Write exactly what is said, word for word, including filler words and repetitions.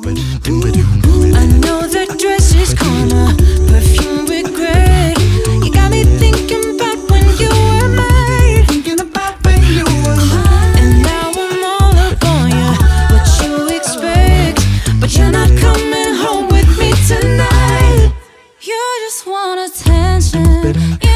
I know that dress is karma, perfume regret. You got me thinking about when you were mine, thinking about when you were mine. And now I'm all up on you, what you expect, but you're not coming home with me tonight. You just want attention. You